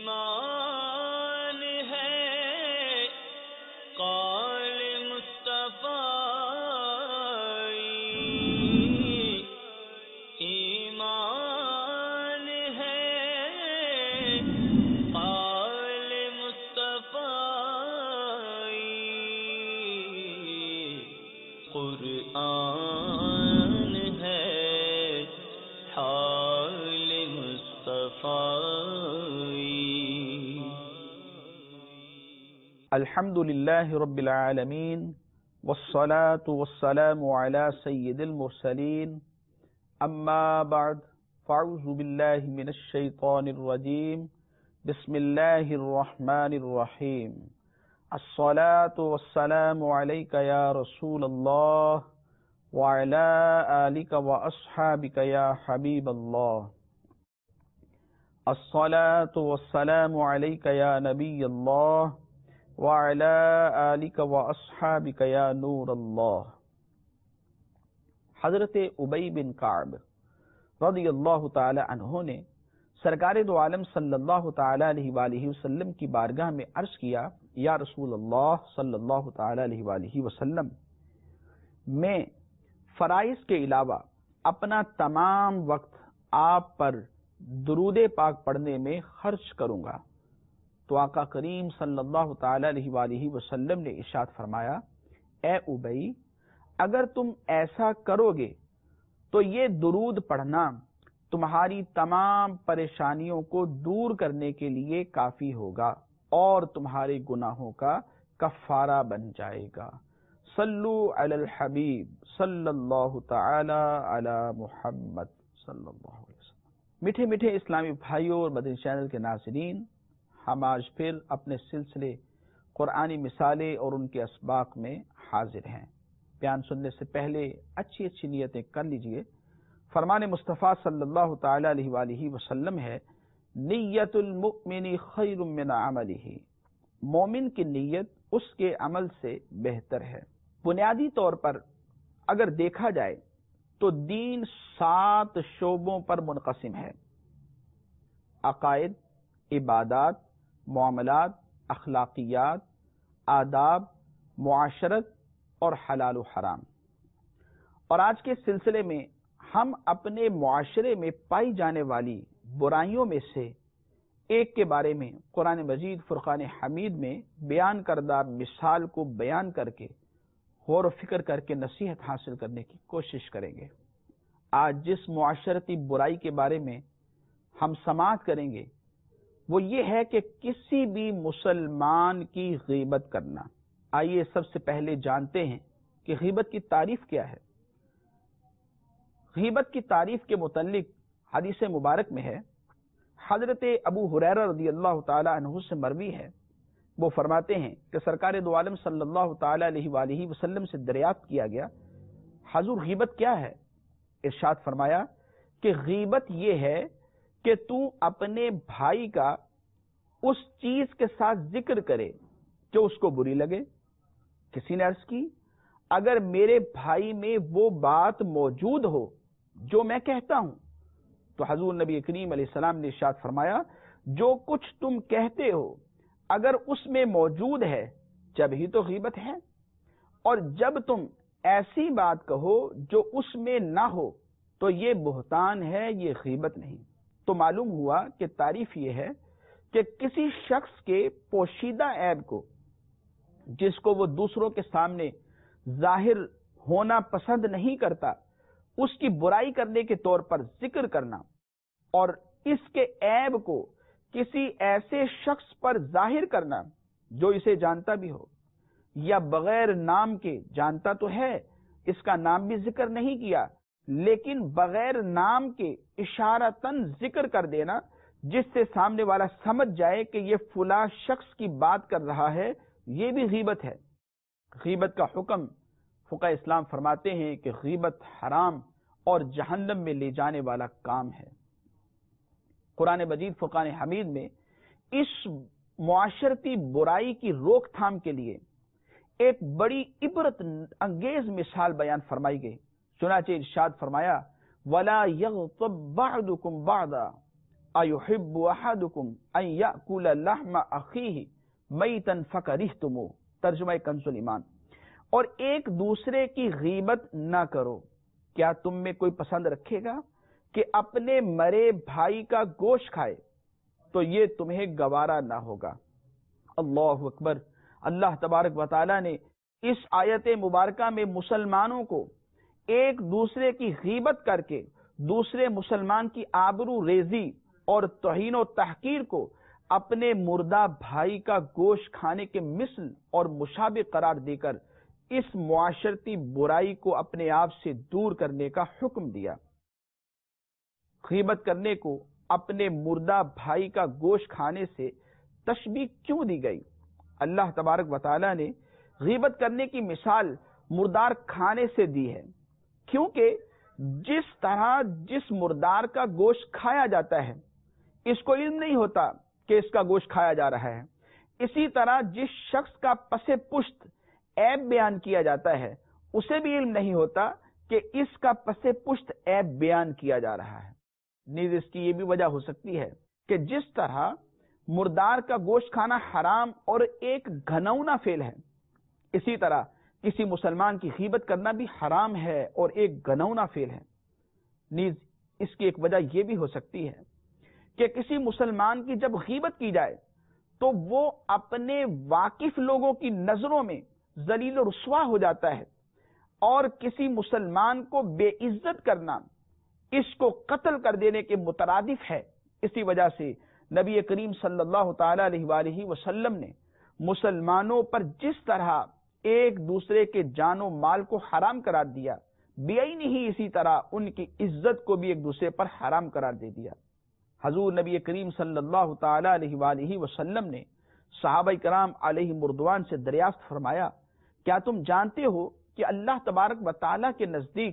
ایمان ہے قول مصطفی، ایمان ہے قول مصطفی، قرآن ہے حال مصطفی۔ الحمد للہ رب العالمین والصلاة والسلام علی سید المرسلین، اما بعد فاعوذ باللہ من الشیطان الرجیم، بسم اللہ الرحمن الرحیم۔ الصلاة والسلام علیک یا رسول اللہ وعلی آلک واصحابک یا حبیب اللہ۔ الصلاة والسلام علیک یا نبی اللہ وعلی آلک واصحابک یا نور اللہ۔ حضرت ابی بن کعب رضی اللہ تعالی عنہ نے سرکار دو عالم صلی اللہ تعالی علیہ وآلہ وسلم کی بارگاہ میں عرض کیا، یا رسول اللہ صلی اللہ تعالی علیہ وآلہ وسلم، میں فرائض کے علاوہ اپنا تمام وقت آپ پر درود پاک پڑھنے میں خرچ کروں گا۔ تو آقا کریم صلی اللہ تعالی علیہ وآلہ وسلم نے ارشاد فرمایا، اے ابی، اگر تم ایسا کرو گے تو یہ درود پڑھنا تمہاری تمام پریشانیوں کو دور کرنے کے لیے کافی ہوگا اور تمہارے گناہوں کا کفارہ بن جائے گا۔ صلو علی الحبیب صلی اللہ تعالی علی محمد صلی اللہ علیہ وسلم۔ میٹھے میٹھے اسلامی بھائیوں اور مدنی چینل کے ناظرین، ہم آج پھر اپنے سلسلے قرآنی مثالیں اور ان کے اسباق میں حاضر ہیں۔ بیان سننے سے پہلے اچھی اچھی نیتیں کر لیجئے۔ فرمان مصطفیٰ صلی اللہ تعالی علیہ وآلہ وسلم ہے، نیت المؤمن خیر من عملہ، مومن کی نیت اس کے عمل سے بہتر ہے۔ بنیادی طور پر اگر دیکھا جائے تو دین 7 شعبوں پر منقسم ہے: عقائد، عبادات، معاملات، اخلاقیات، آداب، معاشرت اور حلال و حرام۔ اور آج کے سلسلے میں ہم اپنے معاشرے میں پائی جانے والی برائیوں میں سے ایک کے بارے میں قرآن مجید فرقان حمید میں بیان کردہ مثال کو بیان کر کے غور و فکر کر کے نصیحت حاصل کرنے کی کوشش کریں گے۔ آج جس معاشرتی برائی کے بارے میں ہم سماعت کریں گے وہ یہ ہے کہ کسی بھی مسلمان کی غیبت کرنا۔ آئیے سب سے پہلے جانتے ہیں کہ غیبت کی تعریف کیا ہے۔ غیبت کی تعریف کے متعلق حدیث مبارک میں ہے، حضرت ابو ہریرہ رضی اللہ تعالی عنہ سے مروی ہے، وہ فرماتے ہیں کہ سرکار دو عالم صلی اللہ تعالی علیہ وآلہ وسلم سے دریافت کیا گیا، حضور غیبت کیا ہے؟ ارشاد فرمایا کہ غیبت یہ ہے کہ تو اپنے بھائی کا اس چیز کے ساتھ ذکر کرے جو اس کو بری لگے۔ کسی نے عرض کی، اگر میرے بھائی میں وہ بات موجود ہو جو میں کہتا ہوں، تو حضور نبی کریم علیہ السلام نے ارشاد فرمایا، جو کچھ تم کہتے ہو اگر اس میں موجود ہے جب ہی تو غیبت ہے، اور جب تم ایسی بات کہو جو اس میں نہ ہو تو یہ بہتان ہے، یہ غیبت نہیں۔ تو معلوم ہوا کہ تعریف یہ ہے کہ کسی شخص کے پوشیدہ عیب کو، جس کو وہ دوسروں کے سامنے ظاہر ہونا پسند نہیں کرتا، اس کی برائی کرنے کے طور پر ذکر کرنا، اور اس کے عیب کو کسی ایسے شخص پر ظاہر کرنا جو اسے جانتا بھی ہو یا بغیر نام کے جانتا تو ہے، اس کا نام بھی ذکر نہیں کیا، لیکن بغیر نام کے اشارتاً ذکر کر دینا جس سے سامنے والا سمجھ جائے کہ یہ فلاں شخص کی بات کر رہا ہے، یہ بھی غیبت ہے۔ غیبت کا حکم فقہ اسلام فرماتے ہیں کہ غیبت حرام اور جہنم میں لے جانے والا کام ہے۔ قرآن مجید فرقان حمید میں اس معاشرتی برائی کی روک تھام کے لیے ایک بڑی عبرت انگیز مثال بیان فرمائی گئی۔ چنانچہ ارشاد فرمایا، وَلَا يَغْتَبْ بَعْضُكُمْ بَعْضًا، اَيُحِبُّ أَحَدُكُمْ أَن يَأْكُلَ لَحْمَ أَخِيهِ مَيْتًا فَكَرِهْتُمُوهُ، ترجمہ کنز الایمان۔ اور ایک دوسرے کی غیبت نہ کرو، کیا تم میں کوئی پسند رکھے گا کہ اپنے مرے بھائی کا گوشت کھائے تو یہ تمہیں گوارا نہ ہوگا۔ اللہ اکبر۔ اللہ تبارک و تعالی نے اس آیت مبارکہ میں مسلمانوں کو ایک دوسرے کی غیبت کر کے دوسرے مسلمان کی آبرو ریزی اور توہین و تحقیر کو اپنے مردہ بھائی کا گوشت کھانے کے مثل اور مشابہ قرار دے کر اس معاشرتی برائی کو اپنے آپ سے دور کرنے کا حکم دیا۔ غیبت کرنے کو اپنے مردہ بھائی کا گوشت کھانے سے تشبیہ کیوں دی گئی؟ اللہ تبارک و تعالی نے غیبت کرنے کی مثال مردار کھانے سے دی ہے، کیونکہ جس طرح جس مردار کا گوشت کھایا جاتا ہے اس کو علم نہیں ہوتا کہ اس کا گوشت کھایا جا رہا ہے، اسی طرح جس شخص کا پس پشت عیب بیان کیا جاتا ہے اسے بھی علم نہیں ہوتا کہ اس کا پس پشت عیب بیان کیا جا رہا ہے۔ نیز اس کی یہ بھی وجہ ہو سکتی ہے کہ جس طرح مردار کا گوشت کھانا حرام اور ایک گھنونا فعل ہے، اسی طرح کسی مسلمان کی غیبت کرنا بھی حرام ہے اور ایک گھنونا فعل ہے۔ نیز اس کی ایک وجہ یہ بھی ہو سکتی ہے کہ کسی مسلمان کی جب غیبت کی جائے تو وہ اپنے واقف لوگوں کی نظروں میں ذلیل و رسوا ہو جاتا ہے، اور کسی مسلمان کو بے عزت کرنا اس کو قتل کر دینے کے مترادف ہے۔ اسی وجہ سے نبی کریم صلی اللہ تعالی علیہ وآلہ وسلم نے مسلمانوں پر جس طرح ایک دوسرے کے جان و مال کو حرام قرار دیا، بیعین ہی اسی طرح ان کی عزت کو بھی ایک دوسرے پر حرام قرار دے دیا۔ حضور نبی کریم صلی اللہ تعالی علیہ وآلہ وسلم نے صحابہ کرام علیہ مردوان سے دریافت فرمایا، کیا تم جانتے ہو کہ اللہ تبارک و تعالی کے نزدیک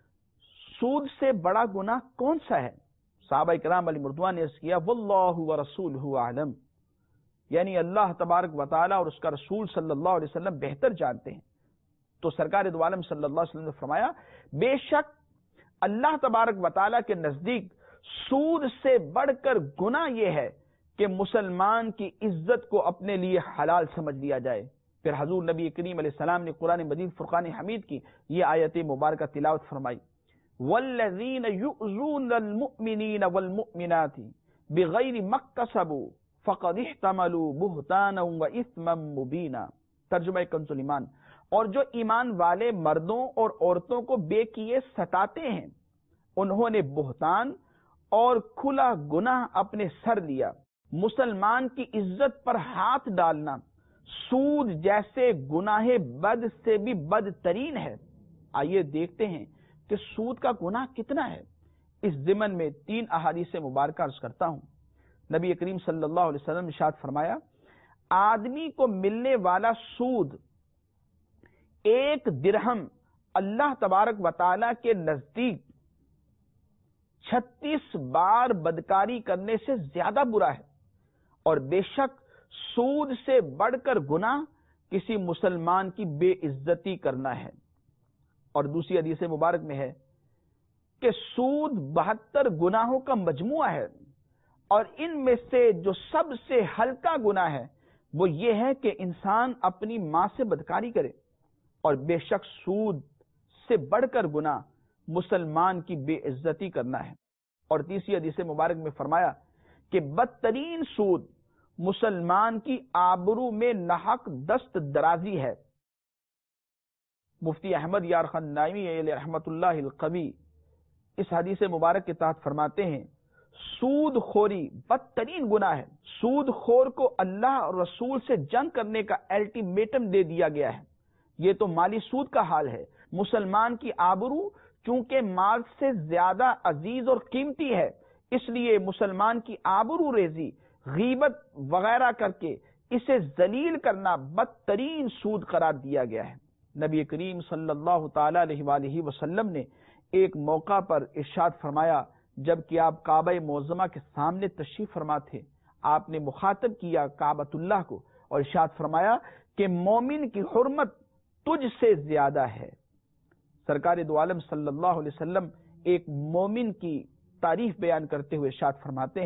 سود سے بڑا گناہ کون سا ہے؟ صحابہ کرام علیہ مردوان نے عرض کیا، واللہ ورسولہ اعلم، یعنی اللہ تبارک و تعالی اور اس کا رسول صلی اللہ علیہ وسلم بہتر جانتے ہیں۔ تو سرکار دو عالم صلی اللہ علیہ وسلم نے فرمایا، بے شک اللہ تبارک و تعالی کے نزدیک سود سے بڑھ کر گناہ یہ ہے کہ مسلمان کی عزت کو اپنے لیے حلال سمجھ لیا جائے۔ پھر حضور نبی کریم علیہ السلام نے قرآن مجید فرقان حمید کی یہ آیت مبارکہ تلاوت فرمائی، والذین یؤذون المؤمنین والمؤمنات بغیر ما اکتسبوا فقد احتملوا بہتانا واثما مبینا، ترجمہ کنز الایمان، اور جو ایمان والے مردوں اور عورتوں کو بے کیے ستاتے ہیں انہوں نے بہتان اور کھلا گناہ اپنے سر لیا۔ مسلمان کی عزت پر ہاتھ ڈالنا سود جیسے گناہ بد سے بھی بدترین ہے۔ آئیے دیکھتے ہیں کہ سود کا گناہ کتنا ہے۔ اس ضمن میں 3 احادیث مبارکہ عرض کرتا ہوں۔ نبی کریم صلی اللہ علیہ وسلم نے ارشاد فرمایا، آدمی کو ملنے والا سود 1 درہم اللہ تبارک و تعالی کے نزدیک 36 بار بدکاری کرنے سے زیادہ برا ہے، اور بے شک سود سے بڑھ کر گناہ کسی مسلمان کی بے عزتی کرنا ہے۔ اور دوسری حدیث مبارک میں ہے کہ سود 72 گناہوں کا مجموعہ ہے، اور ان میں سے جو سب سے ہلکا گناہ ہے وہ یہ ہے کہ انسان اپنی ماں سے بدکاری کرے، اور بے شک سود سے بڑھ کر گناہ مسلمان کی بے عزتی کرنا ہے۔ اور تیسری حدیث مبارک میں فرمایا کہ بدترین سود مسلمان کی آبرو میں ناحق دست درازی ہے۔ مفتی احمد یار خان نائمی علیہ رحمت اللہ القوی اس حدیث مبارک کے تحت فرماتے ہیں، سود خوری بدترین گناہ ہے۔ سود خور کو اللہ اور رسول سے جنگ کرنے کا الٹیمیٹم دے دیا گیا ہے۔ یہ تو مالی سود کا حال ہے۔ مسلمان کی آبرو چونکہ مال سے زیادہ عزیز اور قیمتی ہے، اس لیے مسلمان کی آبرو ریزی، غیبت وغیرہ کر کے اسے ذلیل کرنا بدترین سود قرار دیا گیا ہے۔ نبی کریم صلی اللہ تعالی علیہ وآلہ وسلم نے ایک موقع پر ارشاد فرمایا، جبکہ آپ کعبہ معظمہ کے سامنے تشریف فرما تھے، آپ نے مخاطب کیا کعبۃ اللہ کو اور ارشاد فرمایا کہ مومن کی حرمت تجھ سے زیادہ ہے۔ سرکار دو عالم صلی اللہ علیہ وسلم ایک مومن کی تعریف بیان کرتے ہوئے ارشاد فرماتے ہیں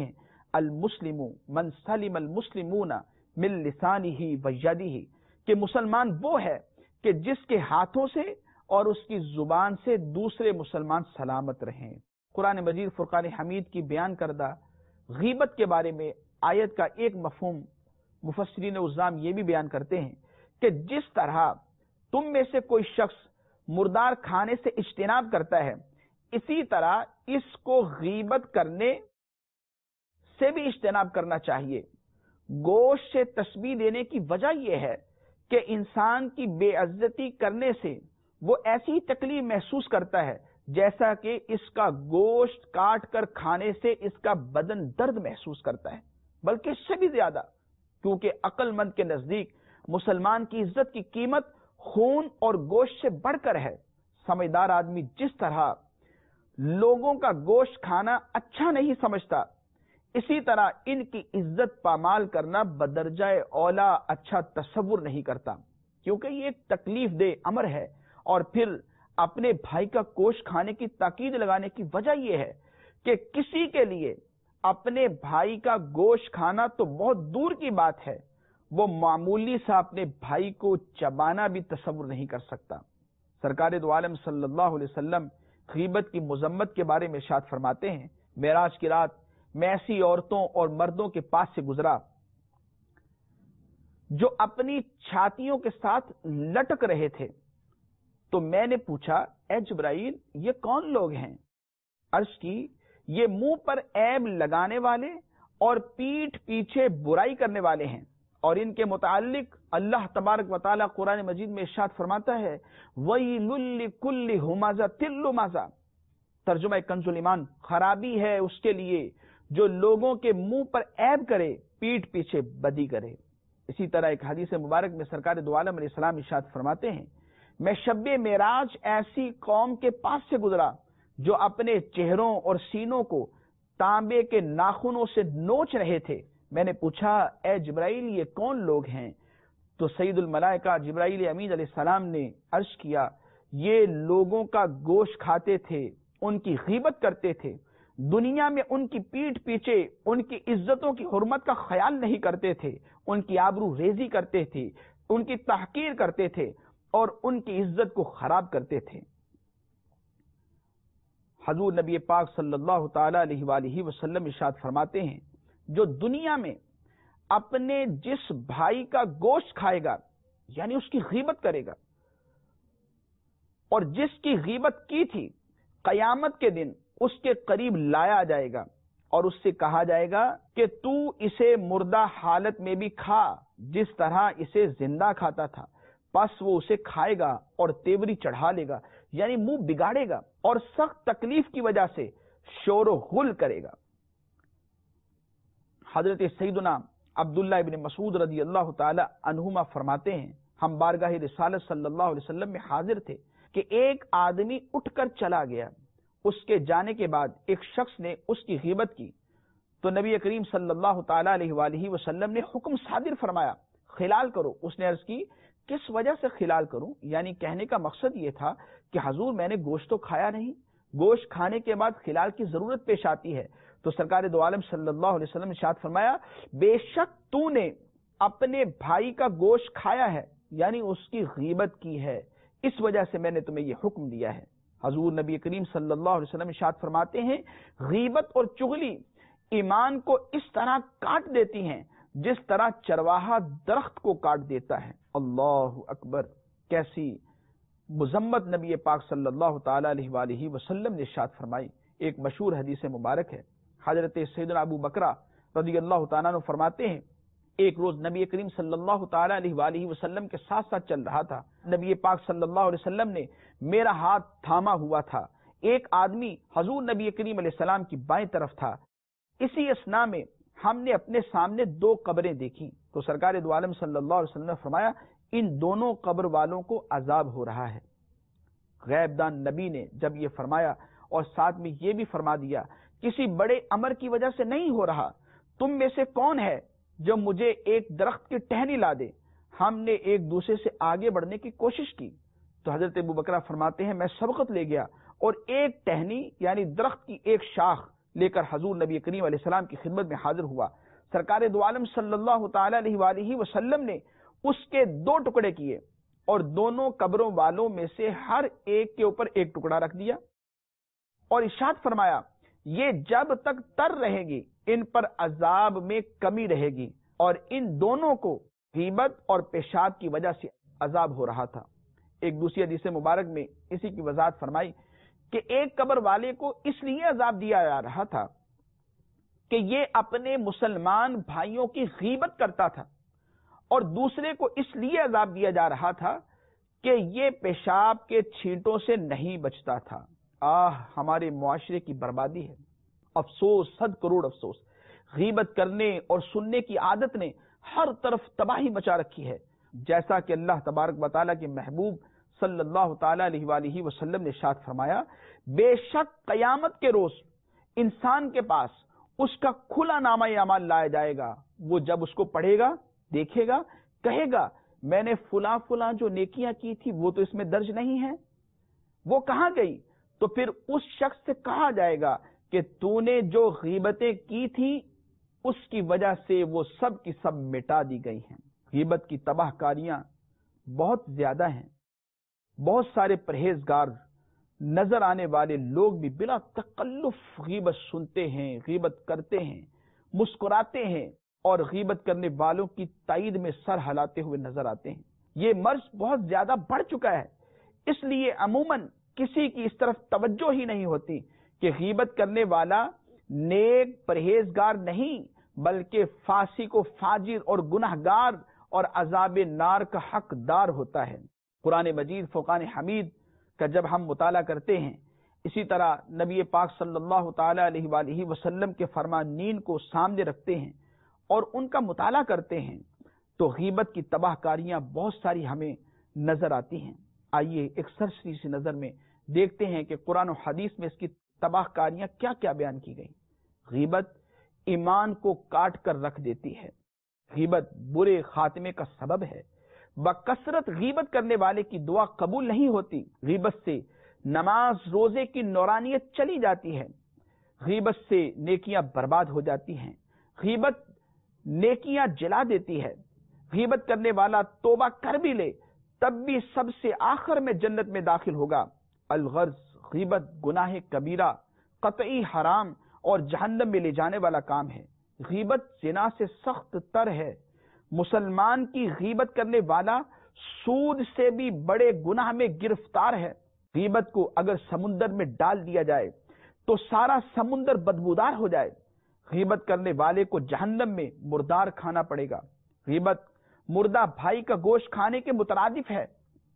المسلم من سلم المسلمون من لسانہ و یدہ، کہ مسلمان وہ ہے کہ جس کے ہاتھوں سے اور اس کی زبان سے دوسرے مسلمان سلامت رہیں۔ قرآن مجید فرقان حمید کی بیان کردہ غیبت کے بارے میں آیت کا ایک مفہوم مفسرین عظام یہ بھی بیان کرتے ہیں کہ جس طرح تم میں سے کوئی شخص مردار کھانے سے اجتناب کرتا ہے، اسی طرح اس کو غیبت کرنے سے بھی اجتناب کرنا چاہیے۔ گوشت سے تشبیہ دینے کی وجہ یہ ہے کہ انسان کی بے عزتی کرنے سے وہ ایسی تکلیف محسوس کرتا ہے جیسا کہ اس کا گوشت کاٹ کر کھانے سے اس کا بدن درد محسوس کرتا ہے، بلکہ اس سے بھی زیادہ، کیونکہ عقل مند کے نزدیک مسلمان کی عزت کی قیمت خون اور گوشت سے بڑھ کر ہے۔ سمجھدار آدمی جس طرح لوگوں کا گوشت کھانا اچھا نہیں سمجھتا، اسی طرح ان کی عزت پامال کرنا بدرجہ اولا اچھا تصور نہیں کرتا، کیونکہ یہ ایک تکلیف دہ امر ہے۔ اور پھر اپنے بھائی کا گوشت کھانے کی تاکید لگانے کی وجہ یہ ہے کہ کسی کے لیے اپنے بھائی کا گوشت کھانا تو بہت دور کی بات ہے، وہ معمولی سا اپنے بھائی کو چبانا بھی تصور نہیں کر سکتا۔ سرکار دو عالم صلی اللہ علیہ وسلم غیبت کی مذمت کے بارے میں ارشاد فرماتے ہیں، معراج کی رات میں ایسی عورتوں اور مردوں کے پاس سے گزرا جو اپنی چھاتیوں کے ساتھ لٹک رہے تھے، تو میں نے پوچھا، اے جبرائیل یہ کون لوگ ہیں؟ عرض کی، یہ منہ پر عیب لگانے والے اور پیٹھ پیچھے برائی کرنے والے ہیں، اور ان کے متعلق اللہ تبارک و تعالی قرآن مجید میں ارشاد فرماتا ہے، وَيْلٌ لِكُلِّ ہُمَزَةٍ لُمَزَةٍ۔ ترجمہ کنز الایمان، خرابی ہے اس کے لیے جو لوگوں کے منہ پر عیب کرے، پیٹھ پیچھے بدی کرے۔ اسی طرح ایک حدیث مبارک میں سرکار دو عالم علیہ السلام ارشاد فرماتے ہیں، میں شب معراج ایسی قوم کے پاس سے گزرا جو اپنے چہروں اور سینوں کو تانبے کے ناخنوں سے نوچ رہے تھے۔ میں نے پوچھا، اے جبرائیل یہ کون لوگ ہیں؟ تو سید الملائکہ جبرائیل امین علیہ السلام نے عرض کیا، یہ لوگوں کا گوشت کھاتے تھے، ان کی غیبت کرتے تھے، دنیا میں ان کی پیٹھ پیچھے ان کی عزتوں کی حرمت کا خیال نہیں کرتے تھے، ان کی آبرو ریزی کرتے تھے، ان کی تحقیر کرتے تھے اور ان کی عزت کو خراب کرتے تھے۔ حضور نبی پاک صلی اللہ تعالی علیہ وآلہ وسلم ارشاد فرماتے ہیں، جو دنیا میں اپنے جس بھائی کا گوشت کھائے گا، یعنی اس کی غیبت کرے گا، اور جس کی غیبت کی تھی، قیامت کے دن اس کے قریب لایا جائے گا اور اس سے کہا جائے گا کہ تو اسے مردہ حالت میں بھی کھا جس طرح اسے زندہ کھاتا تھا۔ پس وہ اسے کھائے گا اور تیوری چڑھا لے گا، یعنی منہ بگاڑے گا اور سخت تکلیف کی وجہ سے شور و غل کرے گا۔ حضرت سیدنا عبداللہ ابن مسعود رضی اللہ تعالی عنہما فرماتے ہیں، ہم بارگاہ رسالت صلی اللہ علیہ وسلم میں حاضر تھے کہ ایک آدمی اٹھ کر چلا گیا۔ اس کے جانے کے بعد ایک شخص نے اس کی غیبت کی، تو نبی کریم صلی اللہ تعالی علیہ وآلہ وسلم نے حکم صادر فرمایا، خلال کرو۔ اس نے عرض کی، کس وجہ سے خلال کروں؟ یعنی کہنے کا مقصد یہ تھا کہ حضور میں نے گوشت تو کھایا نہیں، گوشت کھانے کے بعد خلال کی ضرورت پیش آتی ہے۔ تو سرکار دو عالم صلی اللہ علیہ وسلم نے ارشاد فرمایا، بے شک تو نے اپنے بھائی کا گوشت کھایا ہے، یعنی اس کی غیبت کی ہے، اس وجہ سے میں نے تمہیں یہ حکم دیا ہے۔ حضور نبی کریم صلی اللہ علیہ وسلم ارشاد فرماتے ہیں، غیبت اور چغلی ایمان کو اس طرح کاٹ دیتی ہیں جس طرح چرواہا درخت کو کاٹ دیتا ہے۔ اللہ اکبر! کیسی مذمت نبی پاک صلی اللہ تعالی علیہ وآلہ وسلم نے ارشاد فرمائی۔ ایک مشہور حدیث مبارک ہے، حضرت سیدنا ابو بکرہ رضی اللہ تعالیٰ عنہ فرماتے ہیں، ایک روز نبی کریم صلی اللہ تعالی علیہ وآلہ وسلم کے ساتھ ساتھ چل رہا تھا۔ نبی پاک صلی اللہ علیہ وسلم نے میرا ہاتھ تھاما ہوا تھا۔ ایک آدمی حضور نبی کریم علیہ السلام کی بائیں طرف تھا۔ اسی اثناء میں ہم نے اپنے سامنے دو قبریں دیکھی، تو سرکار دو عالم صلی اللہ علیہ وسلم نے فرمایا، ان دونوں قبر والوں کو عذاب ہو رہا ہے۔ غیب دان نبی نے جب یہ فرمایا اور ساتھ میں یہ بھی فرما دیا، کسی بڑے امر کی وجہ سے نہیں ہو رہا، تم میں سے کون ہے جو مجھے ایک درخت کی ٹہنی لا دے؟ ہم نے ایک دوسرے سے آگے بڑھنے کی کوشش کی، تو حضرت ابو بکرہ فرماتے ہیں، میں سبقت لے گیا اور ایک ٹہنی یعنی درخت کی ایک شاخ لے کر حضور نبی کریم علیہ السلام کی خدمت میں حاضر ہوا۔ سرکار دو عالم صلی اللہ تعالی علیہ وآلہ وسلم نے اس کے 2 ٹکڑے کیے اور دونوں قبروں والوں میں سے ہر ایک کے اوپر ایک ٹکڑا رکھ دیا اور ارشاد فرمایا یہ جب تک تر رہے گی ان پر عذاب میں کمی رہے گی، اور ان دونوں کو غیبت اور پیشاب کی وجہ سے عذاب ہو رہا تھا۔ ایک دوسری حدیث مبارک میں اسی کی وضاحت فرمائی کہ ایک قبر والے کو اس لیے عذاب دیا جا رہا تھا کہ یہ اپنے مسلمان بھائیوں کی غیبت کرتا تھا، اور دوسرے کو اس لیے عذاب دیا جا رہا تھا کہ یہ پیشاب کے چھینٹوں سے نہیں بچتا تھا۔ ہمارے معاشرے کی بربادی ہے، افسوس، 100 کروڑ افسوس۔ غیبت کرنے اور سننے کی عادت نے ہر طرف تباہی مچا رکھی ہے، جیسا کہ اللہ تبارک و تعالیٰ کے محبوب صلی اللہ تعالی علیہ وآلہ وسلم نے ارشاد فرمایا بے شک قیامت کے روز انسان کے پاس اس کا کھلا نامہ اعمال لایا جائے گا۔ وہ جب اس کو پڑھے گا، دیکھے گا، کہے گا میں نے فلاں فلاں جو نیکیاں کی تھی وہ تو اس میں درج نہیں ہے، وہ کہاں گئی؟ تو پھر اس شخص سے کہا جائے گا کہ تو نے جو غیبتیں کی تھی اس کی وجہ سے وہ سب کی سب مٹا دی گئی ہیں۔ غیبت کی تباہ کاریاں بہت زیادہ ہیں۔ بہت سارے پرہیزگار نظر آنے والے لوگ بھی بلا تکلف غیبت سنتے ہیں، غیبت کرتے ہیں، مسکراتے ہیں اور غیبت کرنے والوں کی تائید میں سر ہلاتے ہوئے نظر آتے ہیں۔ یہ مرض بہت زیادہ بڑھ چکا ہے، اس لیے عموماً کسی کی اس طرف توجہ ہی نہیں ہوتی کہ غیبت کرنے والا نیک پرہیزگار نہیں بلکہ فاسق و فاجر اور گناہگار اور عذاب نار کا حقدار ہوتا ہے۔ قرآن مجید فرقان حمید کا جب ہم مطالعہ کرتے ہیں، اسی طرح نبی پاک صلی اللہ تعالی علیہ وآلہ وسلم کے فرمانین کو سامنے رکھتے ہیں اور ان کا مطالعہ کرتے ہیں تو غیبت کی تباہ کاریاں بہت ساری ہمیں نظر آتی ہیں۔ آئیے ایک سرسری سی نظر میں دیکھتے ہیں کہ قرآن و حدیث میں اس کی تباہ کاریاں کیا کیا بیان کی گئی۔ غیبت ایمان کو کاٹ کر رکھ دیتی ہے، غیبت برے خاتمے کا سبب ہے، بکثرت غیبت کرنے والے کی دعا قبول نہیں ہوتی، غیبت سے نماز روزے کی نورانیت چلی جاتی ہے، غیبت سے نیکیاں برباد ہو جاتی ہیں، غیبت نیکیاں جلا دیتی ہے، غیبت کرنے والا توبہ کر بھی لے تب بھی سب سے آخر میں جنت میں داخل ہوگا۔ الغرض غیبت گناہ کبیرہ، قطعی حرام اور جہنم میں لے جانے والا کام ہے۔ غیبت زنا سے سخت تر ہے۔ مسلمان کی غیبت کرنے والا سود سے بھی بڑے گناہ میں گرفتار ہے۔ غیبت کو اگر سمندر میں ڈال دیا جائے تو سارا سمندر بدبودار ہو جائے۔ غیبت کرنے والے کو جہنم میں مردار کھانا پڑے گا۔ غیبت مردہ بھائی کا گوشت کھانے کے مترادف ہے۔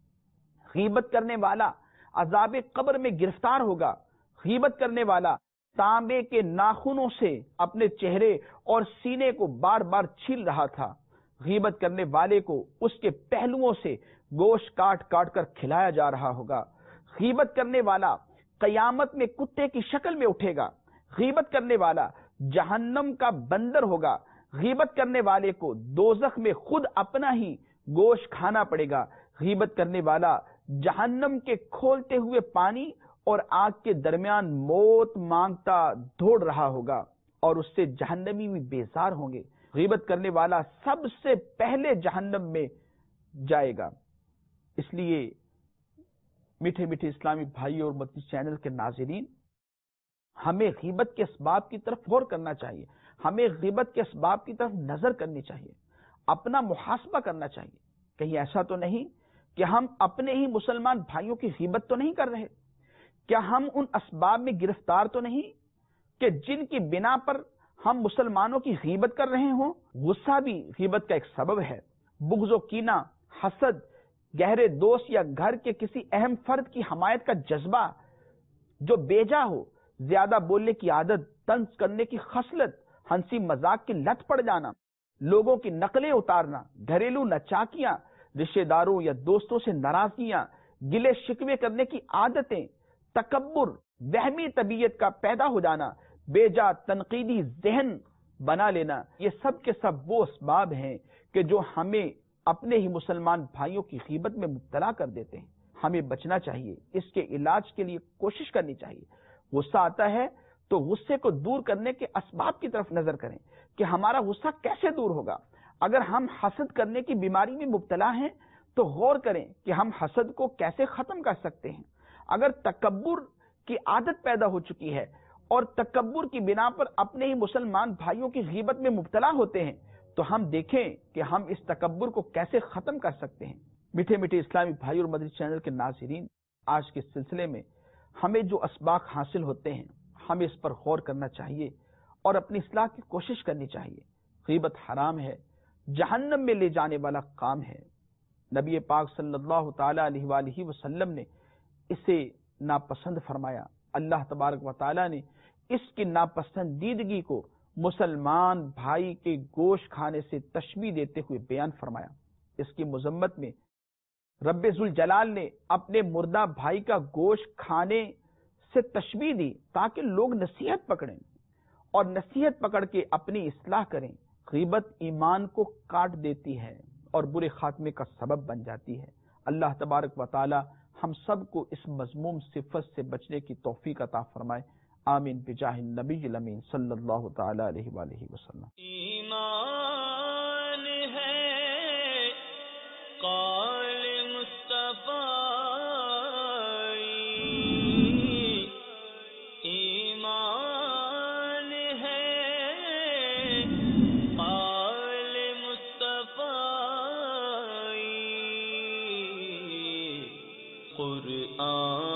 غیبت کرنے والا عذاب قبر میں گرفتار ہوگا۔ غیبت کرنے والا تانبے کے ناخنوں سے اپنے چہرے اور سینے کو بار بار چھیل رہا تھا۔ غیبت کرنے والے کو اس کے پہلوؤں سے گوشت کاٹ کاٹ کر کھلایا جا رہا ہوگا۔ غیبت کرنے والا قیامت میں کتے کی شکل میں اٹھے گا۔ غیبت کرنے والا جہنم کا بندر ہوگا۔ غیبت کرنے والے کو دوزخ میں خود اپنا ہی گوشت کھانا پڑے گا۔ غیبت کرنے والا جہنم کے کھولتے ہوئے پانی اور آگ کے درمیان موت مانگتا دوڑ رہا ہوگا اور اس سے جہنمی بھی بیزار ہوں گے۔ غیبت کرنے والا سب سے پہلے جہنم میں جائے گا۔ اس لیے میٹھے میٹھے اسلامی بھائی اور مدنی چینل کے ناظرین، ہمیں غیبت کے اسباب کی طرف غور کرنا چاہیے، ہمیں غیبت کے اسباب کی طرف نظر کرنی چاہیے، اپنا محاسبہ کرنا چاہیے۔ کہیں ایسا تو نہیں کہ ہم اپنے ہی مسلمان بھائیوں کی غیبت تو نہیں کر رہے؟ کیا ہم ان اسباب میں گرفتار تو نہیں کہ جن کی بنا پر ہم مسلمانوں کی غیبت کر رہے ہوں؟ غصہ بھی غیبت کا ایک سبب ہے۔ بغض و کینہ، حسد، گہرے دوست یا گھر کے کسی اہم فرد کی حمایت کا جذبہ جو بیجا ہو، زیادہ بولنے کی عادت، طنز کرنے کی خصلت، ہنسی مذاق کی لت پڑ جانا، لوگوں کی نقلیں اتارنا، گھریلو نچاکیاں، رشتہ داروں یا دوستوں سے ناراضگیاں، گلے شکوے کرنے کی عادتیں، تکبر، وہمی طبیعت کا پیدا ہو جانا، بے جا تنقیدی ذہن بنا لینا، یہ سب کے سب وہ اسباب ہیں کہ جو ہمیں اپنے ہی مسلمان بھائیوں کی غیبت میں مبتلا کر دیتے ہیں۔ ہمیں بچنا چاہیے، اس کے علاج کے لیے کوشش کرنی چاہیے۔ غصہ آتا ہے تو غصے کو دور کرنے کے اسباب کی طرف نظر کریں کہ ہمارا غصہ کیسے دور ہوگا۔ اگر ہم حسد کرنے کی بیماری میں مبتلا ہیں تو غور کریں کہ ہم حسد کو کیسے ختم کر سکتے ہیں۔ اگر تکبر کی عادت پیدا ہو چکی ہے اور تکبر کی بنا پر اپنے ہی مسلمان بھائیوں کی غیبت میں مبتلا ہوتے ہیں تو ہم دیکھیں کہ ہم اس تکبر کو کیسے ختم کر سکتے ہیں۔ میٹھے میٹھے اسلامی بھائی اور مدنی چینل کے ناظرین، آج کے سلسلے میں ہمیں جو اسباق حاصل ہوتے ہیں ہمیں اس پر غور کرنا چاہیے اور اپنی اصلاح کی کوشش کرنی چاہیے۔ غیبت حرام ہے، جہنم میں لے جانے والا کام ہے۔ نبی پاک صلی اللہ تعالی علیہ وآلہ وسلم نے اسے ناپسند فرمایا۔ اللہ تبارک و تعالی نے اس کی ناپسندیدگی کو مسلمان بھائی کے گوشت کھانے سے تشبیہ دیتے ہوئے بیان فرمایا۔ اس کی مذمت میں رب ذوالجلال نے اپنے مردہ بھائی کا گوشت کھانے سے تشبیہ دی تاکہ لوگ نصیحت پکڑیں اور نصیحت پکڑ کے اپنی اصلاح کریں۔ غیبت ایمان کو کاٹ دیتی ہے اور برے خاتمے کا سبب بن جاتی ہے۔ اللہ تبارک و تعالی ہم سب کو اس مذموم صفت سے بچنے کی توفیق عطا فرمائے۔ آمین بجاہ النبی الامین صلی اللہ تعالی علیہ وآلہ وسلم۔ ایمان ہے قول مصطفیٰ، ایمان ہے قول مصطفیٰ، قرآن